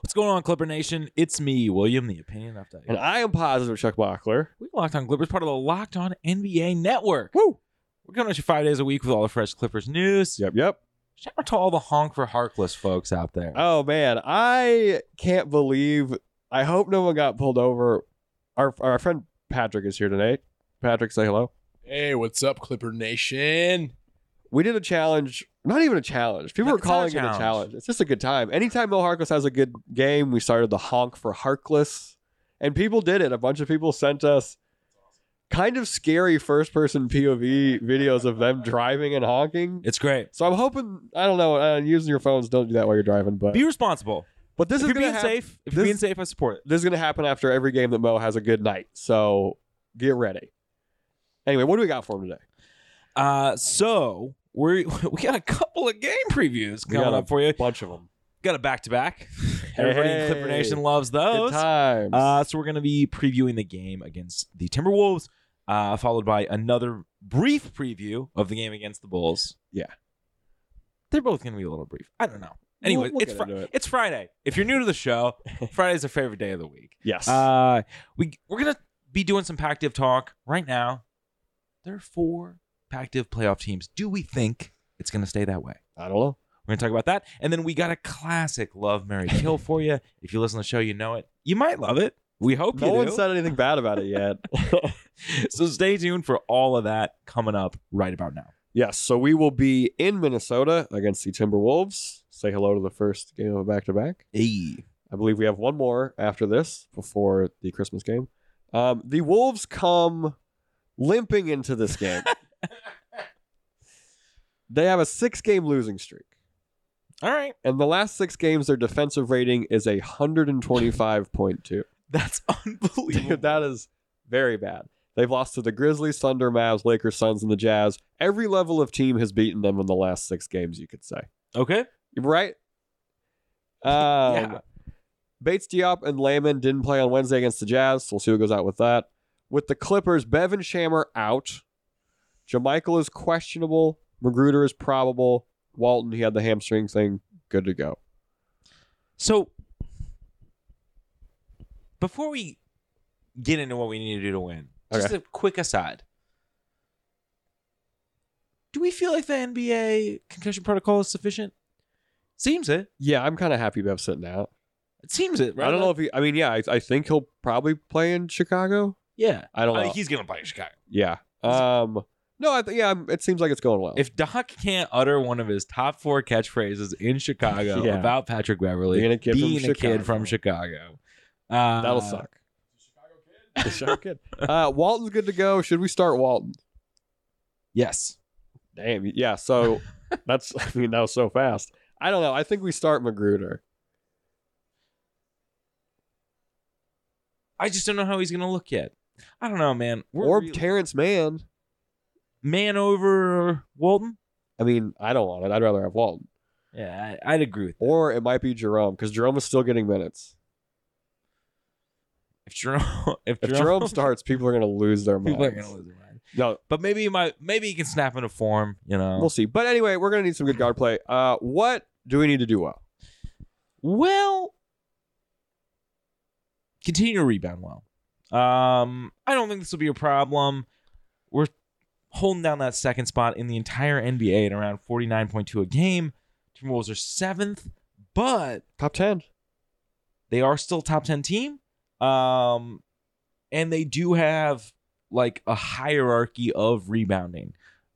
What's going on, Clipper Nation? It's me, William, the Opinion Update. And I am positive Chuck Mockler. We Locked On Clippers, part of the Locked On NBA Network. Woo! We're coming at you 5 days a week with all the fresh Clippers news. Yep. Shout out to all the honk for Harkless folks out there. Oh, man. I can't believe. I hope no one got pulled over. Our friend Patrick is here tonight. Patrick, say hello. Hey, what's up, Clipper Nation? We did a challenge. Not even a challenge. People were It's not a calling it a challenge. challenge. It's just a good time. Anytime Mo Harkless has a good game, we started the honk for Harkless. And people did it. A bunch of people sent us kind of scary first-person POV videos of them driving and honking. It's great. So I'm hoping, I don't know, using your phones, don't do that while you're driving. But Be responsible. this If is you're going being to safe, if you're being safe, I support it. This is going to happen after every game that Mo has a good night. So get ready. Anyway, what do we got for him today? So we got a couple of game previews We got coming a up for you. bunch of them. Got a back-to-back. Everybody in Clipper Nation loves those. Good times. So we're going to be previewing the game against the Timberwolves, followed by another brief preview of the game against the Bulls. Yeah. They're both going to be a little brief. I don't know. Anyway, We'll it's get into it. it's Friday. If you're new to the show, Friday's our favorite day of the week. Yes. We're going to be doing some Pac-Div talk right now. There are 4 Pac-Div playoff teams. Do we think it's going to stay that way? I don't know. We're going to talk about that. And then we got a classic Love, Marry, Kill for you. If you listen to the show, you know it. You might love it. We hope No you one do. said anything bad about it yet. So stay tuned for all of that coming up right about now. Yes. So we will be in Minnesota against the Timberwolves. Say hello to the first game of a back-to-back. Hey. I believe we have one more after this before the Christmas game. The Wolves come limping into this game. They have a 6-game losing streak. All right. And the last 6 games, their defensive rating is 125.2. That's unbelievable. Dude, that is very bad. They've lost to the Grizzlies, Thunder, Mavs, Lakers, Suns, and the Jazz. Every level of team has beaten them in the last 6 games, you could say. Okay. Right? Yeah. Bates, Diop, and Layman didn't play on Wednesday against the Jazz, so we'll see what goes out with that. With the Clippers, Bevan Shammer out. JaMychal is questionable. Magruder is probable. Walton, he had the hamstring thing. Good to go. So before we get into what we need to do to win, just a quick aside. Do we feel like the NBA concussion protocol is sufficient? Seems it. Yeah, I'm kind of happy Bev's sitting out. It seems it, right? I don't know if he... I mean, yeah, I think he'll probably play in Chicago. Yeah. I don't know. He's going to play in Chicago. Yeah. No, it seems like it's going well. If Doc can't utter one of his top 4 catchphrases in Chicago Yeah. about Patrick Beverly, Being a kid from Chicago. That'll suck. The Chicago kid. Walton's good to go. Should we start Walton? Yes. Damn. Yeah. So that was so fast. I don't know. I think we start Magruder. I just don't know how he's going to look yet. I don't know, man. Or Terrence Mann. Man over Walton? I mean, I don't want it. I'd rather have Walton. Yeah, I'd agree with that. Or it might be Jerome, because Jerome is still getting minutes. If Jerome starts, people are going to lose their minds. people are going to lose their mind. No, But maybe he can snap into form, you know. we'll see. But anyway, we're going to need some good guard play. What do we need to do well? Well, continue to rebound well. I don't think this will be a problem. We're holding down that second spot in the entire NBA at around 49.2 a game. Timberwolves are 7th, but Top 10. they are still top 10 team. And they do have like a hierarchy of rebounding.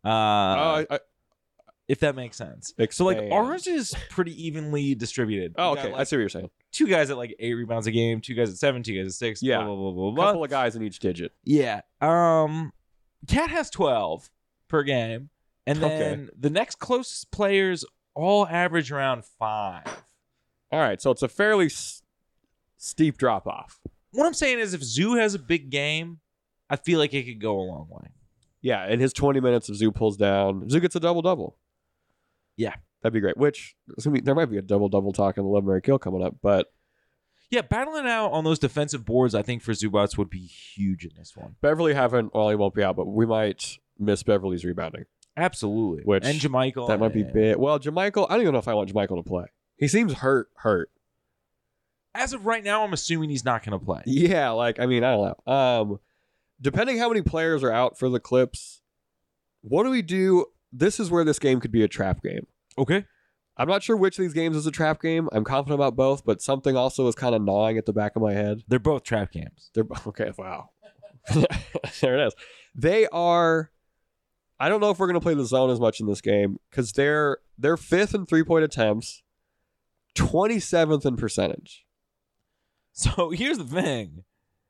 If that makes sense. So like Expand. ours is pretty evenly distributed. Oh, We got, okay. like, I see what you're saying. 2 guys at like 8 rebounds a game, 2 guys at 7, 2 guys at 6. Yeah. Blah, blah, blah, blah, A blah. couple of guys in each digit. Yeah. Cat has 12 per game. And then the next closest players all average around 5. All right. So it's a fairly steep drop off. What I'm saying is if Zoo has a big game, I feel like it could go a long way. Yeah. In his 20 minutes, if Zoo pulls down, Zoo gets a double-double. Yeah. That'd be great. Which, there might be a double-double talk in the Love, Marry, Kill coming up. But Yeah, battling out on those defensive boards, I think, for Zubats would be huge in this one. Beverly he won't be out, but we might miss Beverly's rebounding. Absolutely. Which, and JaMychal. That might be big. Well, JaMychal, I don't even know if I want JaMychal to play. He seems hurt. As of right now, I'm assuming he's not going to play. Yeah, like, I mean, I don't know. Depending how many players are out for the Clips, what do we do? This is where this game could be a trap game. Okay. I'm not sure which of these games is a trap game. I'm confident about both, but something also is kind of gnawing at the back of my head. They're both trap games. They're okay. Wow. There it is. They are. I don't know if we're going to play the zone as much in this game because they're 5th in 3-point attempts, 27th in percentage. So here's the thing.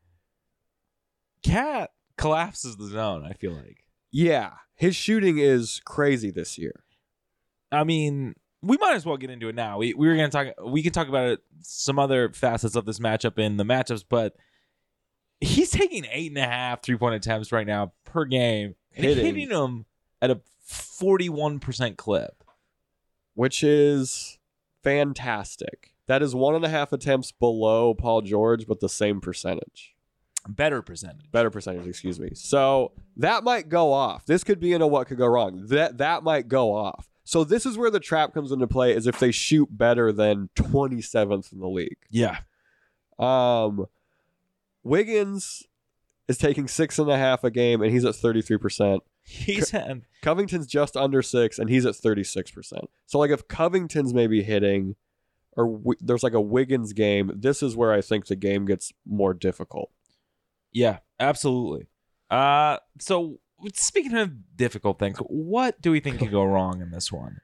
Cat collapses the zone, I feel like. Yeah, his shooting is crazy this year. I mean, we might as well get into it now. We were going to talk. We can talk about some other facets of this matchup in the matchups, but he's taking 8.5 3-point attempts right now per game, and hitting them at a 41% clip, which is fantastic. That is 1.5 attempts below Paul George, but the same percentage. Better percentage, excuse me. So that might go off. This could be in a what could go wrong. That might go off. So this is where the trap comes into play, is if they shoot better than 27th in the league. Yeah. Wiggins is taking 6.5 a game, and he's at 33%. Covington's just under 6, and he's at 36%. So like if Covington's maybe hitting, or there's like a Wiggins game, this is where I think the game gets more difficult. Yeah, absolutely. So speaking of difficult things, what do we think could go wrong in this one?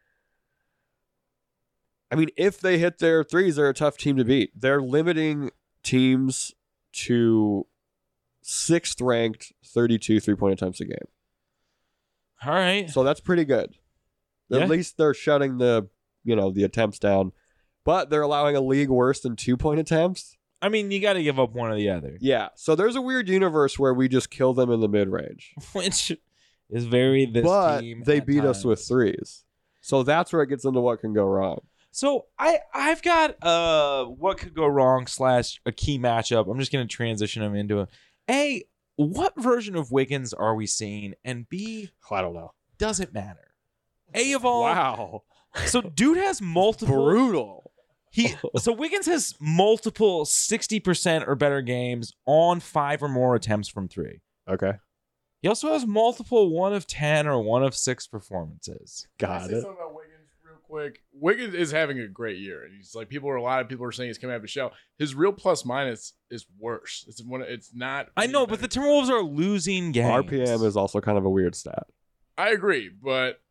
I mean, if they hit their threes, they're a tough team to beat. They're limiting teams to 6th ranked 32 3-point attempts a game. All right. So that's pretty good. Yeah. At least they're shutting the attempts down. But they're allowing a league worse than 2-point attempts. I mean, you got to give up one or the other. Yeah. So there's a weird universe where we just kill them in the mid-range. Which is very this but team. But they beat us with threes. So that's where it gets into what can go wrong. So I've got what could go wrong / a key matchup. I'm just going to transition them into A, what version of Wiggins are we seeing? And B, I don't know. Does it matter? A of all. Wow. So dude has multiple. Brutal. So Wiggins has multiple 60% or better games on 5 or more attempts from 3. Okay. He also has multiple 1 of 10 or 1 of 6 performances. Got it. Something about Wiggins real quick. Wiggins is having a great year, and he's like a lot of people are saying he's coming out of his shell. His real plus minus is worse. It's not. I know, but the Timberwolves are losing games. RPM is also kind of a weird stat. I agree, but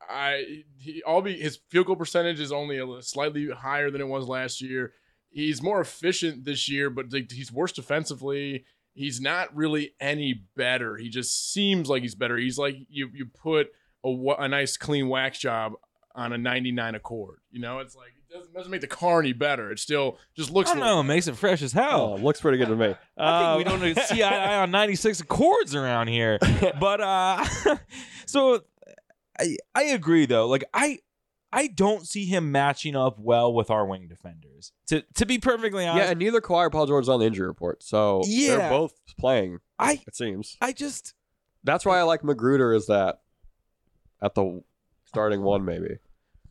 his field goal percentage is only slightly higher than it was last year. He's more efficient this year, but he's worse defensively. He's not really any better. He just seems like he's better. He's like you put a nice clean wax job on a 99 Accord. It's like it doesn't make the car any better. It still just looks. I don't know. It makes it fresh as hell. Looks pretty good to me. I think we don't see eye on 96 Accords around here. But so I agree though. Like I don't see him matching up well with our wing defenders. To be perfectly honest. Yeah, and neither Kawhi or Paul George is on the injury report. So they're both playing, it seems. That's why I like Magruder is that at the starting one maybe.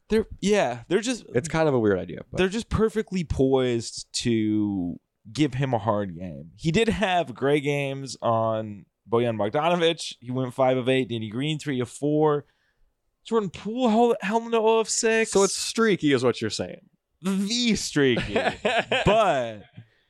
It's kind of a weird idea. But. They're just perfectly poised to give him a hard game. He did have great games on Bojan Bogdanovic. He went 5 of 8. Danny Green 3 of 4. Jordan Poole held no 0 of 6. So it's streaky is what you're saying. The streaky. But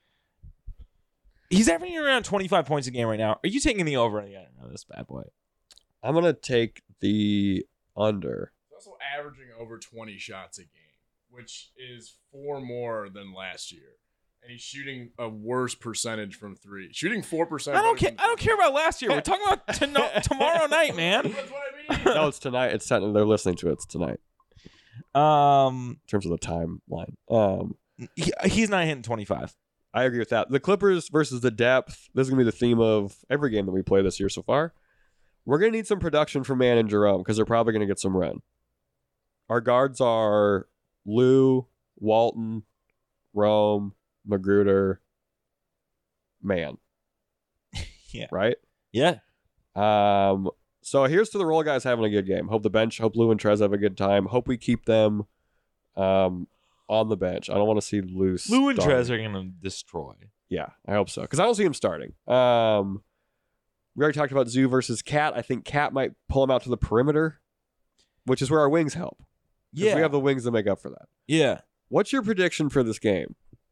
he's averaging around 25 points a game right now. Are you taking the over on this bad boy? I'm going to take the under. He's also averaging over 20 shots a game, which is 4 more than last year. And he's shooting a worse percentage from 3. Shooting 4%. I don't care about last year. We're talking about tomorrow night, man. That's what I mean. No, it's tonight. It's they're listening to it. It's tonight. In terms of the timeline. He's not hitting 25. I agree with that. The Clippers versus the depth. This is going to be the theme of every game that we play this year so far. We're going to need some production from Man and Jerome because they're probably going to get some run. Our guards are Lou, Walton, Rome, Magruder, Man. Yeah. Right? Yeah. So here's to the role guys having a good game. Hope Lou and Trez have a good time. Hope we keep them on the bench. I don't want to see Loose. Lou and starting. Trez are gonna destroy. Yeah, I hope so. Because I don't see him starting. We already talked about Zoo versus Cat. I think Cat might pull him out to the perimeter, which is where our wings help. 'Cause we have the wings to make up for that. Yeah. What's your prediction for this game?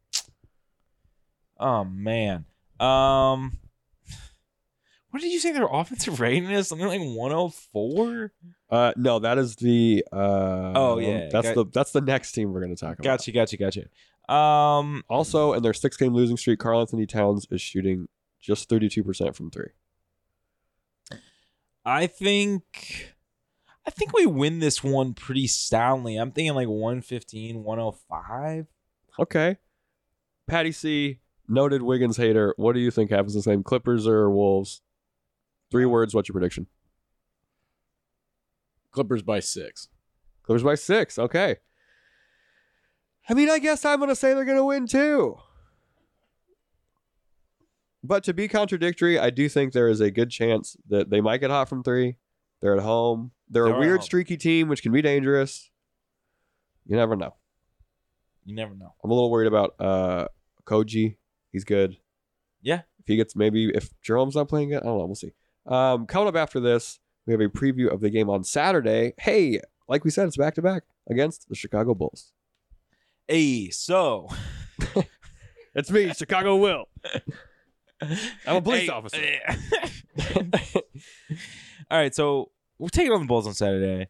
Oh man. What did you say their offensive rating is? Something like 104? No, that is the. Yeah. That's the next team we're going to talk about. Gotcha. Also, in their 6-game losing streak, Karl Anthony Towns is shooting just 32% from three. I think we win this one pretty soundly. I'm thinking like 115, 105. Okay. Patty C, noted Wiggins hater. What do you think happens this game? Clippers or Wolves? 3 words. What's your prediction? Clippers by 6. Clippers by 6. Okay. I mean, I guess I'm going to say they're going to win too. But to be contradictory, I do think there is a good chance that they might get hot from 3. They're at home. They're a weird, streaky team, which can be dangerous. You never know. You never know. I'm a little worried about Koji. He's good. Yeah. If he gets if Jerome's not playing it, I don't know. We'll see. Coming up after this, we have a preview of the game on Saturday. Hey, like we said, it's back-to-back against the Chicago Bulls. Hey, so. It's me, Chicago Will. I'm a police officer. All right, so we're taking on the Bulls on Saturday.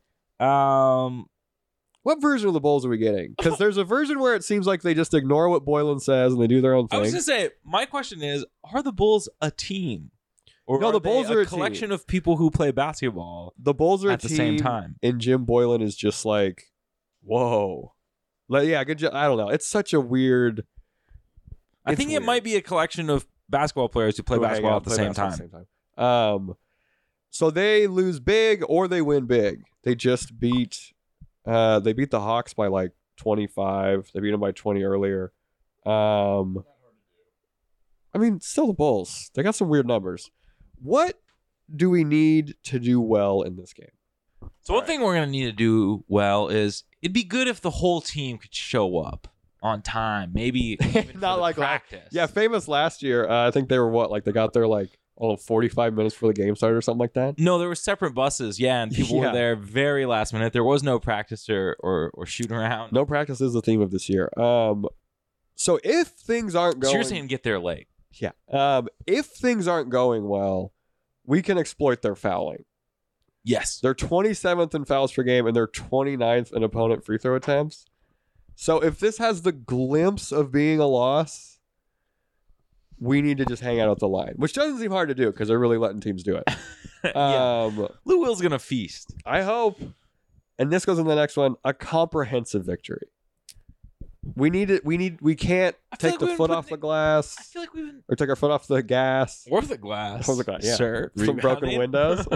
What version of the Bulls are we getting? Because there's a version where it seems like they just ignore what Boylan says and they do their own thing. I was going to say, my question is, are the Bulls a team? Or no, the Bulls are a collection team. of people who play basketball the Bulls are at the same time. And Jim Boylan is just like, whoa. Like, yeah, good job. I don't know. It's such a weird... I think it might be a collection of basketball players who play basketball at the same time. So they lose big or they win big. They just beat the Hawks by like 25. They beat them by 20 earlier. I mean, still the Bulls. They got some weird numbers. What do we need to do well in this game? So one thing we're going to need to do well is it'd be good if the whole team could show up on time. Maybe even not for like practice. Yeah, famous last year. I think they were they got there like 45 minutes before the game started or something like that. No, there were separate buses. Yeah, and people were there very last minute. There was no practice or shoot around. No practice is the theme of this year. So if things aren't going, so you're saying get there late. Yeah. If things aren't going well, we can exploit their fouling. Yes. They're 27th in fouls per game and they're 29th in opponent free throw attempts. So if this has the glimpse of being a loss, we need to just hang out at the line, which doesn't seem hard to do because they're really letting teams do it. Lou Will's going to feast. I hope. And this goes in the next one, a comprehensive victory. We need it. We can't take the foot off the glass. I feel like we've been... Or take our foot off the gas. Or the glass. Or the glass, yeah. Sir. Some broken windows.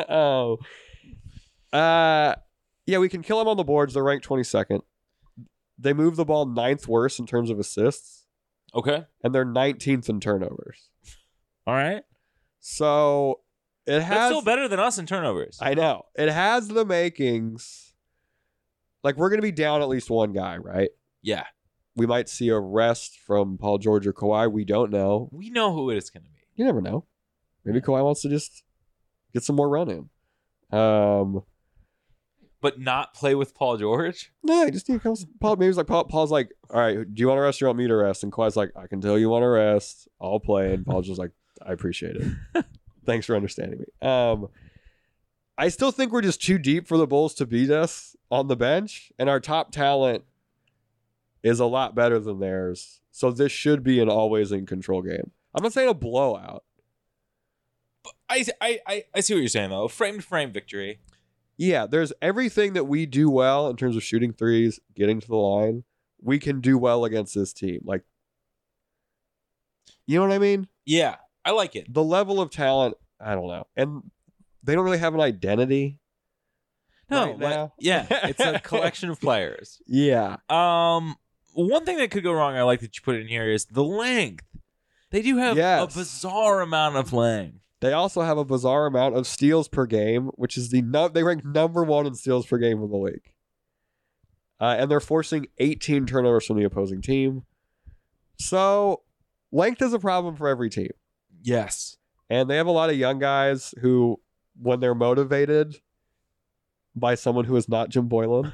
Yeah, we can kill them on the boards. They're ranked 22nd. They move the ball 9th worst in terms of assists. Okay. And they're 19th in turnovers. All right. So it has... That's still better than us in turnovers. I know. It has the makings. Like, we're going to be down at least one guy, right? Yeah. We might see a rest from Paul George or Kawhi. We don't know. We know who it's going to be. You never know. Maybe Kawhi wants to just get some more run in. But not play with Paul George? No, he just comes. Paul, maybe it's like Paul's like, all right, do you want to rest or you want me to rest? And Kawhi's like, I can tell you want to rest. I'll play. And Paul's just like, I appreciate it. Thanks for understanding me. I still think we're just too deep for the Bulls to beat us on the bench. And our top talent is a lot better than theirs. So this should be an always in control game. I'm not saying a blowout. I see what you're saying, though. Frame-to-frame victory. Yeah, there's everything that we do well in terms of shooting threes, getting to the line. We can do well against this team. Like, you know what I mean? Yeah, I like it. The level of talent, I don't know. And they don't really have an identity. No, right now. Yeah, it's a collection of players. Yeah. One thing that could go wrong, I like that you put in here, is the length. They do have a bizarre amount of length. They also have a bizarre amount of steals per game, which is they rank number 1 in steals per game in the league. And they're forcing 18 turnovers from the opposing team. So length is a problem for every team. Yes. And they have a lot of young guys who, when they're motivated by someone who is not Jim Boylan,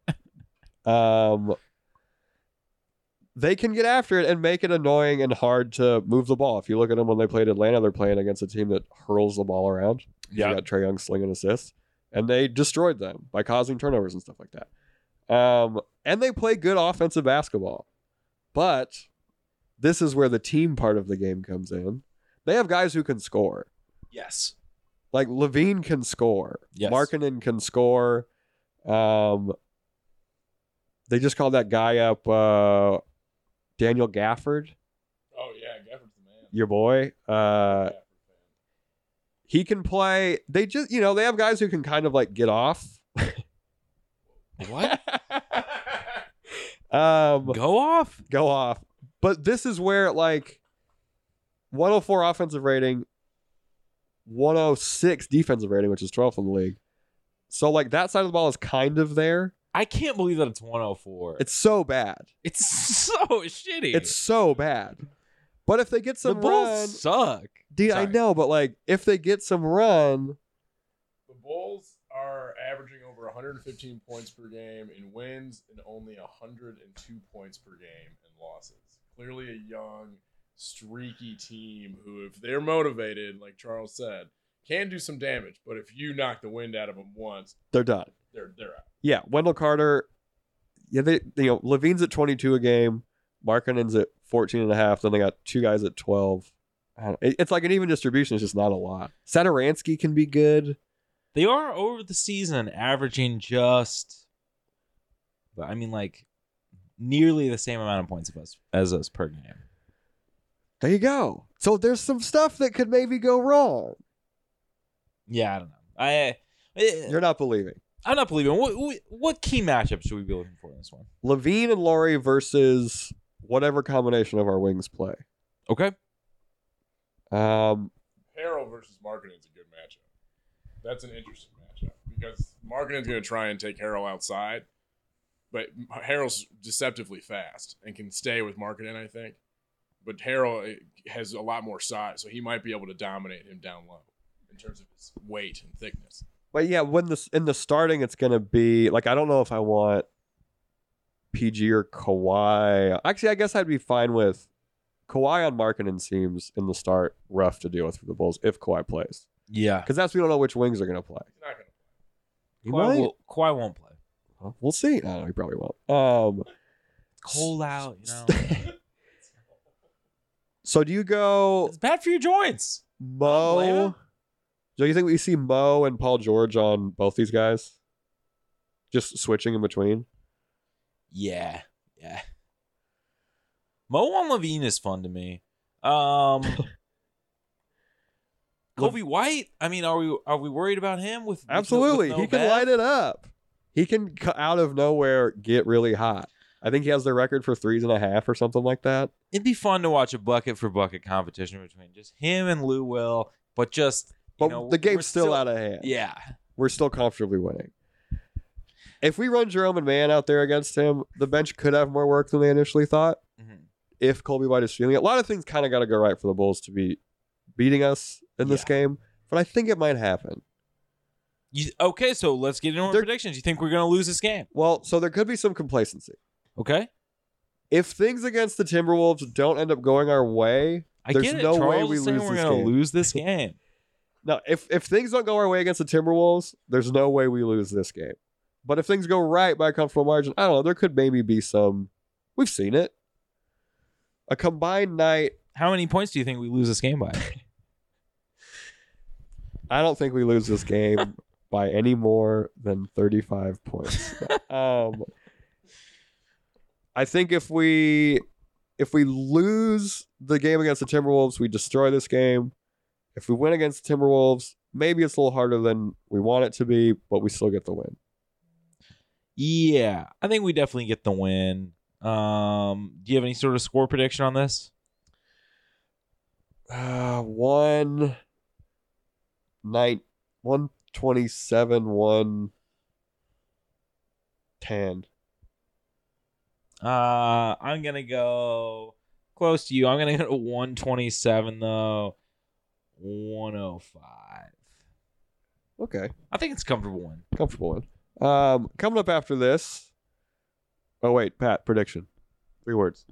they can get after it and make it annoying and hard to move the ball. If you look at them when they played Atlanta, they're playing against a team that hurls the ball around. Yeah. You got Trae Young slinging assists. And they destroyed them by causing turnovers and stuff like that. And they play good offensive basketball. But this is where the team part of the game comes in. They have guys who can score. Yes. Like Levine can score. Yes. Markkanen can score. They just called that guy up, Daniel Gafford, Oh yeah, Gafford's the man. your boy. Gafford fan. He can play. They just, they have guys who can kind of like get off. What? Go Go off? off. But this is where like 104 offensive rating, 106 defensive rating, which is 12th in the league. So like that side of the ball is kind of there. I can't believe that it's 104. It's so bad. It's so shitty. It's so bad. But if they get the some Bulls run, suck. dude, I Sorry. know, but like if they get some run, The Bulls are averaging over 115 points per game in wins and only 102 points per game in losses. Clearly a young, streaky team who, if they're motivated, like Charles said, can do some damage. But if you knock the wind out of them once, they're done. they're out. Yeah, Wendell Carter. Yeah, Levine's at 22 a game. Markkanen's at 14 and a half. Then they got two guys at 12. It's like an even distribution. It's just not a lot. Satoransky can be good. They are over the season averaging just, but I mean, like nearly the same amount of points as us per game. There you go. So there's some stuff that could maybe go wrong. Yeah, I don't know. You're not believing. I'm not believing. What key matchup should we be looking for in this one? Levine and Laurie versus whatever combination of our wings play. Okay. Harrell versus Markkanen's a good matchup. That's an interesting matchup because Markkanen's going to try and take Harrell outside, but Harrell's deceptively fast and can stay with Markkanen, I think. But Harrell has a lot more size, so he might be able to dominate him down low in terms of his weight and thickness. But yeah, in the starting, it's going to be like, I don't know if I want PG or Kawhi. Actually, I guess I'd be fine with Kawhi on Markkanen. Seems in the start rough to deal with for the Bulls if Kawhi plays. Yeah. Because we don't know which wings are going to play. He's not going to play. He might. Kawhi won't play. Well, we'll see. No, he probably won't. Cold out, So do you go It's bad for your joints. don't blame Mo? him. Do you think we see Mo and Paul George on both these guys? Just switching in between? Yeah. Mo on Levine is fun to me. Kobe White. I mean, are we worried about him? With Absolutely. no He can Bev? light it up. He can out of nowhere get really hot. I think he has the record for 3.5 or something like that. It'd be fun to watch a bucket for bucket competition between just him and Lou Will, but just But the the game's still out of hand. Yeah. We're still comfortably winning. If we run Jerome and Mann out there against him, the bench could have more work than they initially thought. Mhm. If Colby White is feeling it. A lot of things kind of got to go right for the Bulls to be beating us in this game, but I think it might happen. Okay, so let's get into our predictions. You think we're going to lose this game? Well, so there could be some complacency. Okay. If things against the Timberwolves don't end up going our way, I there's get it. no way Charles we is saying lose we're this gonna game. lose this game. No, if things don't go our way against the Timberwolves, there's no way we lose this game. But if things go right by a comfortable margin, I don't know, there could maybe be some. We've seen it. A combined night. How many points do you think we lose this game by? I don't think we lose this game by any more than 35 points. I think if we lose the game against the Timberwolves, we destroy this game. If we win against the Timberwolves, maybe it's a little harder than we want it to be, but we still get the win. Yeah, I think we definitely get the win. Do you have any sort of score prediction on this? 127, 110. I'm gonna go close to you. I'm gonna go to 127 though. 105. Okay, I think it's a comfortable win. comfortable one. Coming up after this. Oh wait, Pat, prediction. 3 words.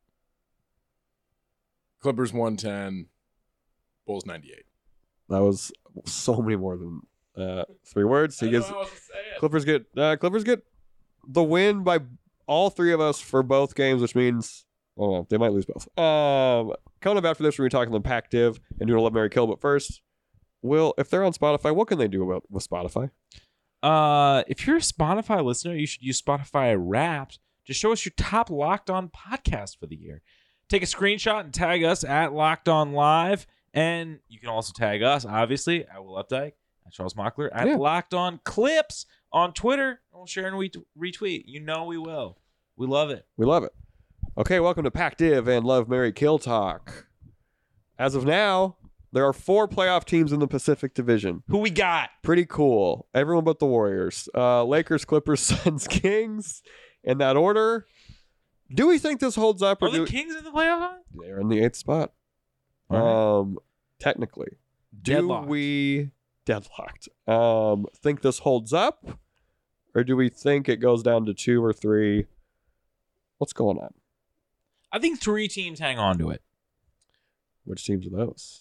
Clippers 110, Bulls 98. That was so many more than 3 words. He gives Clippers get the win by all 3 of us for both games, which means they might lose both. Coming up after this, we're gonna be talking the Pac-Div and doing a Love Mary Kill. But first, Will, if they're on Spotify, what can they do with Spotify? If you're a Spotify listener, you should use Spotify Wrapped to show us your top Locked On podcast for the year. Take a screenshot and tag us at Locked On Live, and you can also tag us, obviously, at Will Updike, at Charles Mockler, at Locked On Clips on Twitter. We'll share and retweet. You know we will. We love it. We love it. Okay, welcome to Pac-Div and Love Mary Kill Talk. As of now, there are 4 playoff teams in the Pacific Division. Who we got? Pretty cool. Everyone but the Warriors. Lakers, Clippers, Suns, Kings. In that order. Do we think this holds up? Are the Kings in the playoff? They're in the 8th spot. All right. Technically. Deadlocked. Do we... Deadlocked. Think this holds up? Or do we think it goes down to 2 or 3? What's going on? I think 3 teams hang on to it. Which teams are those?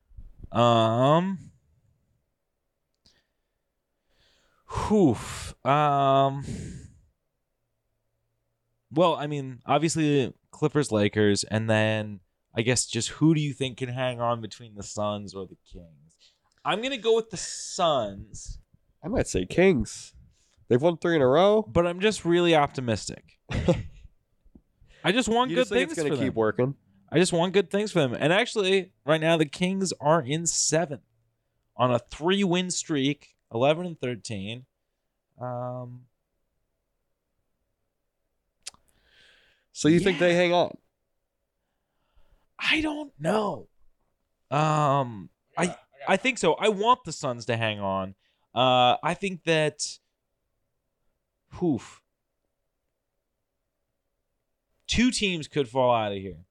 Well, I mean, obviously Clippers, Lakers, and then I guess just who do you think can hang on between the Suns or the Kings? I'm gonna go with the Suns. I might say Kings. They've won 3 in a row. But I'm just really optimistic. I just want You good just think things it's going for to them. keep working? I just want good things for them. And actually, right now the Kings are in 7th on a 3-win streak, 11 and 13. So you think they hang on? I don't know. I think so. I want the Suns to hang on. I think that 2 teams could fall out of here.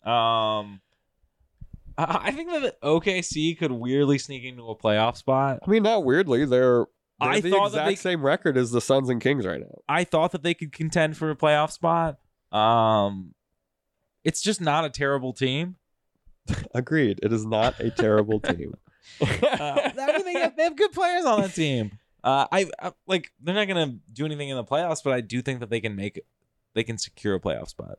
I think that OKC could weirdly sneak into a playoff spot. I mean, not weirdly. They're I the thought that exact same record as the Suns and Kings right now. I thought that they could contend for a playoff spot. It's just not a terrible team. Agreed. It is not a terrible team. I mean, they have good players on that team. I like they're not gonna do anything in the playoffs, but I do think that they can secure a playoff spot.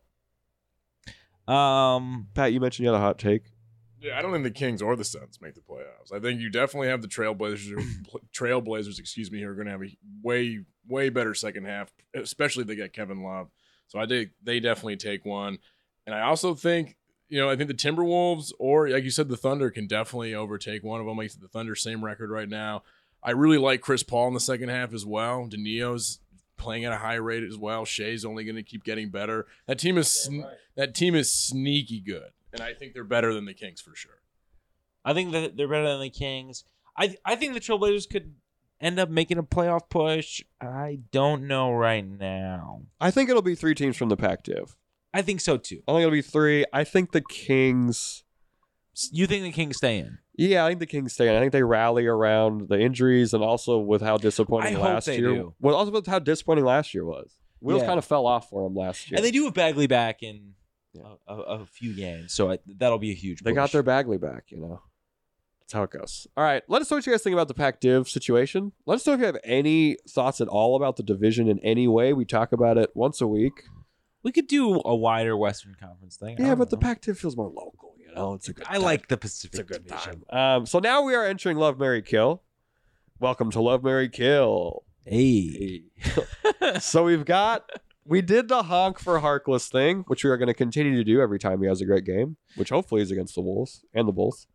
Pat, you mentioned you had a hot take. Yeah, I don't think the Kings or the Suns make the playoffs. I think you definitely have the Trailblazers, who are going to have a way better second half, especially if they get Kevin Love. So I think they definitely take one. And I also think, I think the Timberwolves or, like you said, the Thunder can definitely overtake one of them. Like the Thunder, same record right now. I really like Chris Paul in the second half as well. Danio's playing at a high rate as well. Shea's only going to keep getting better. That team is sneaky good. And I think they're better than the Kings for sure. I think that they're better than the Kings. I think the Trailblazers could end up making a playoff push. I don't know right now. I think it'll be 3 teams from the Pac-Div. I think so too. I think it'll be 3. I think the Kings... You think the Kings stay in? Yeah, I think the Kings stay in. I think they rally around the injuries and also with how disappointing last year. Do. Well, also with how disappointing last year was. Wheels Yeah. kind of fell off for them last year. And they do have Bagley back in a few games, so that'll be a huge They push. got their Bagley back, That's how it goes. All right, let us know what you guys think about the Pac-Div situation. Let us know if you have any thoughts at all about the division in any way. We talk about it once a week. We could do a wider Western Conference thing. Yeah, but the Pac-Div feels more local, It's a good I time. like the Pacific It's a good Division. time. So now we are entering Love, Marry, Kill. Welcome to Love, Marry, Kill. Hey. So we did the honk for Harkless thing, which we are going to continue to do every time he has a great game, which hopefully is against the Wolves and the Bulls.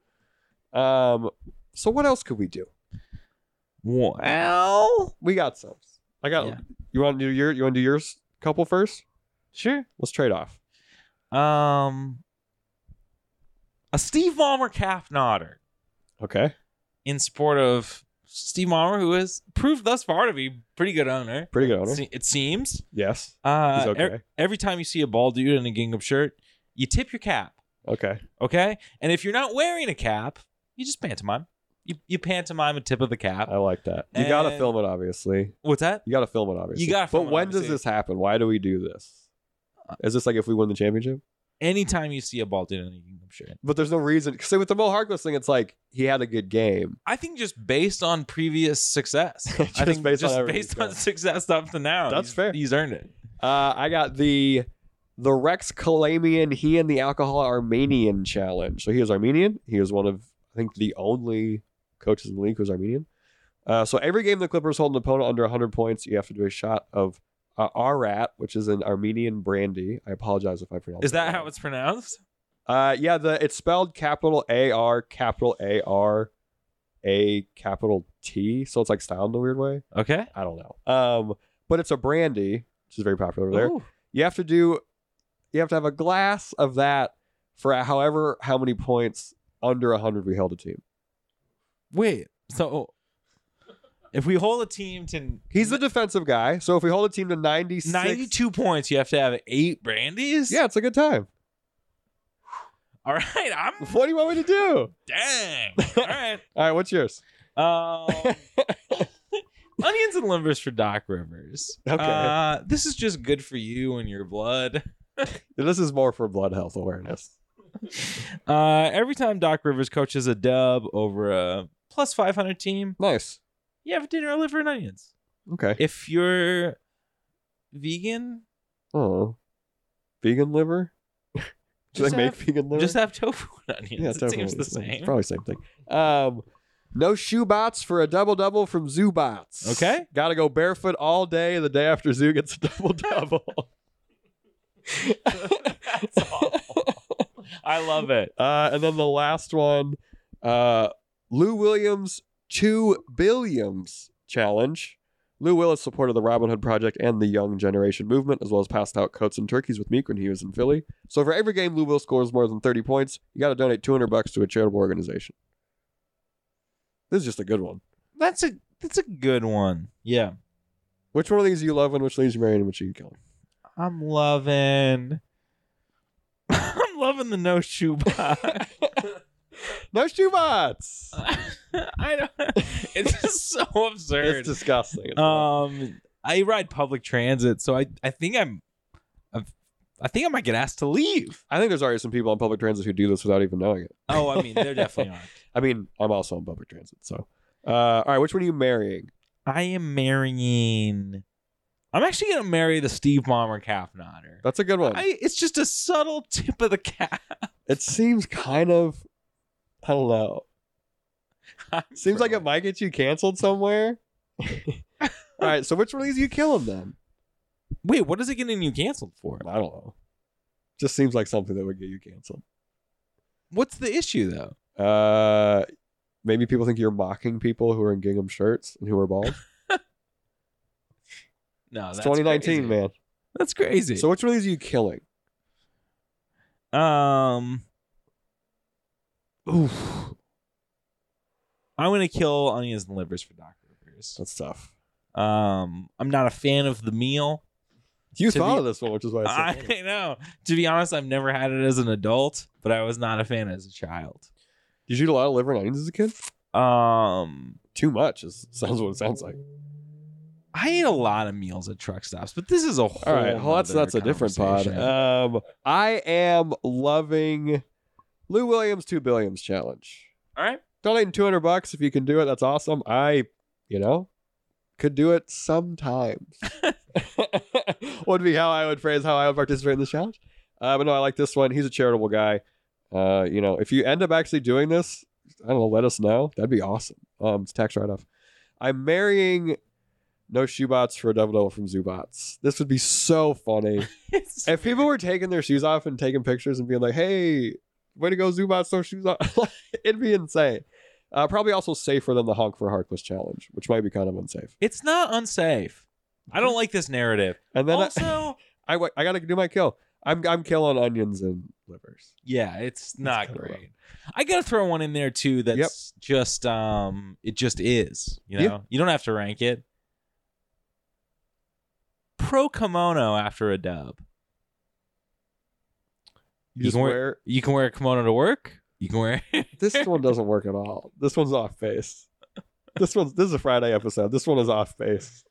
So what else could we do? Well, We got some. You want to do yours couple first? sure. Let's trade off. A Steve Ballmer calf nodder Okay. in support of Steve Ballmer, who has proved thus far to be a pretty good owner. Pretty good owner. It seems. Yes. He's okay. Every time you see a bald dude in a gingham shirt, you tip your cap. Okay. Okay? And if you're not wearing a cap, you just pantomime. You pantomime a tip of the cap. I like that. You got to And- film it, obviously. What's that? You got to film it, obviously. You gotta film But it, when obviously. does this happen? Why do we do this? Is this like if we win the championship? Anytime you see a bald dude in a gingham shirt. But there's no reason. Say with the Mo Harkless thing, it's like he had a good game. I think just based on previous success. Just I think based on just everything based on he's success up to now. That's fair. He's earned it. I got the Rex Kalamian, he and the Alcohol Armenian challenge. So he is Armenian. He is one of, I think, the only coaches in the league who's Armenian. So every game the Clippers hold an opponent under 100 points, you have to do a shot of Arat, which is an Armenian brandy. I apologize if I pronounced Is that wrong. how it's pronounced? Yeah, it's spelled capital AR, capital AR, A, capital T. So it's like styled in a weird way. Okay. I don't know. But it's a brandy, which is very popular over there. Ooh. You have to have a glass of that for how many points under 100 we held a team. Wait. So if we hold a team to He's the defensive guy. So if we hold a team to 96, 92 points, you have to have 8 brandies? yeah, it's a good time. All right. I'm What do you want me to do? dang. All right. All right, what's yours? Onions and livers for Doc Rivers. Okay. This is just good for you and your blood. This is more for blood health awareness. Every time Doc Rivers coaches a dub over a plus 500 team, Nice. you have dinner of liver and onions. Okay. If you're vegan, Oh, vegan liver? Do Just they make have- vegan liver? just have tofu and onions. Yeah, it tofu seems the is- same. Probably the same thing. No shoe bots for a double from Zoo Bots. Okay. Got to go barefoot all day the day after Zoo gets a double. That's awful. I love it. And then the last one, Lou Williams 2 Billiams challenge. Lou Willis supported the Robin Hood Project and the Young Generation movement, as well as passed out coats and turkeys with Meek when he was in Philly. So for every game Lou Will scores more than 30 points, you got to donate $200 to a charitable organization. This is just a good one. That's a good one. Yeah. Which one of these you love and which of these you marrying and which you killing? I'm loving the no shoe box. No shoe bots. I don't. It's just so absurd. It's disgusting. It's not. I ride public transit, so I think I think I might get asked to leave. I think there's already some people on public transit who do this without even knowing it. Oh, I mean, there definitely are. I mean, I'm also on public transit, so. All right, which one are you marrying? I am marrying. I'm actually gonna marry the Steve Ballmer calf nodder. That's a good one. It's just a subtle tip of the cap. It seems kind of, I don't know. Seems like it might get you canceled somewhere. All right, so which one of these are you killing then? Wait, what is it getting you canceled for? I don't know. Just seems like something that would get you canceled. What's the issue though? Maybe people think you're mocking people who are in gingham shirts and who are bald. No, It's that's 2019, crazy. man. That's crazy. So which one of these are you killing? Oof. I'm gonna kill onions and livers for Doc Rivers. That's tough. I'm not a fan of the meal. You To thought be- of this one, which is why I said I know. To be honest, I've never had it as an adult, but I was not a fan as a child. Did you eat a lot of liver and onions as a kid? Too much. Sounds what it sounds like. I ate a lot of meals at truck stops, but this is a whole. All right, well, that's a different pod. conversation. I am loving Lou Williams 2 Billiams challenge. All right. Donating $200 if you can do it. That's awesome. I could do it sometimes. Would be how I would phrase how I would participate in this challenge. But no, I like this one. He's a charitable guy. If you end up actually doing this, I don't know, let us know. That'd be awesome. It's tax write-off. I'm marrying no shoebots for a double from Zoobots. This would be so funny. If people were taking their shoes off and taking pictures and being like, hey, way to go, Zoobots, no shoes off. It'd be insane. Probably also safer than the Honk for Harkless challenge, which might be kind of unsafe. It's not unsafe. I don't like this narrative. And then Also, I got to do my kill. I'm killing onions and livers. yeah, it's not kinda great. I gotta throw one in there too. That's just it just is. You know, Yeah. you don't have to rank it. Pro kimono after a dub. You just wear You can wear a kimono to work. You can wear. this one doesn't work at all. This one's off base. This is a Friday episode. This one is off base.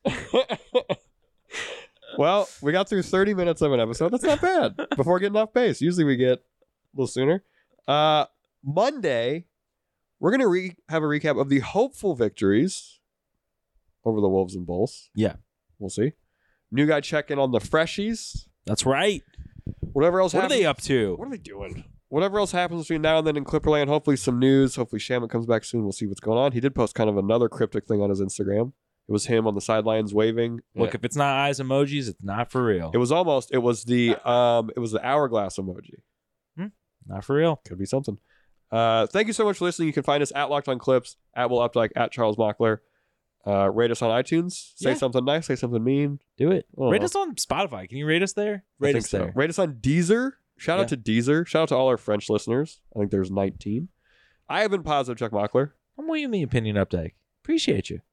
Well, we got through 30 minutes of an episode. That's not bad. Before getting off base, usually we get a little sooner. Monday, we're gonna have a recap of the hopeful victories over the Wolves and Bulls. Yeah, we'll see. New guy check in on the freshies. That's right. Whatever else What happens. are they up to? What are they doing? Whatever else happens between now and then in Clipperland, hopefully some news. Hopefully Shamit comes back soon. We'll see what's going on. He did post kind of another cryptic thing on his Instagram. It was him on the sidelines waving. Look, if it's not eyes emojis, it's not for real. It was the hourglass emoji. Not for real. Could be something. Thank you so much for listening. You can find us at Locked On Clips, at Will Updike, at Charles Mockler. Rate us on iTunes. Say Yeah. something nice. Say something mean. Do it. I don't Rate know. us on Spotify. Can you rate us there? I Rate think us so. there. Rate us on Deezer. Shout out to Deezer. Shout out to all our French listeners. I think there's 19. I have been Positive Chuck Mockler. I'm William the Opinion Updike. Appreciate you.